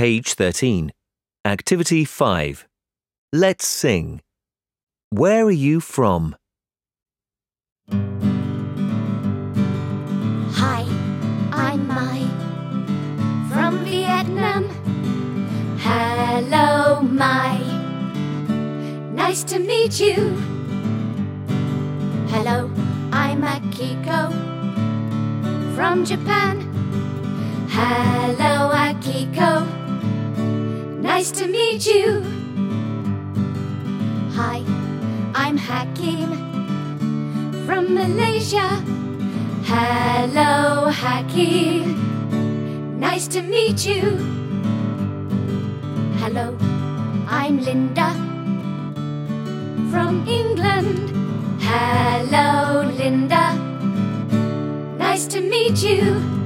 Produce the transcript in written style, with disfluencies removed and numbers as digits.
Page 13. Activity 5. Let's sing. Where are you from? Hi, I'm Mai from Vietnam. Hello, Mai. Nice to meet you. Hello, I'm Akiko from Japan. Hello, Akiko. Nice to meet you. Hi, I'm Hakim from Malaysia. Hello, Hakim. Nice to meet you. Hello, I'm Linda from England. Hello, Linda. Nice to meet you.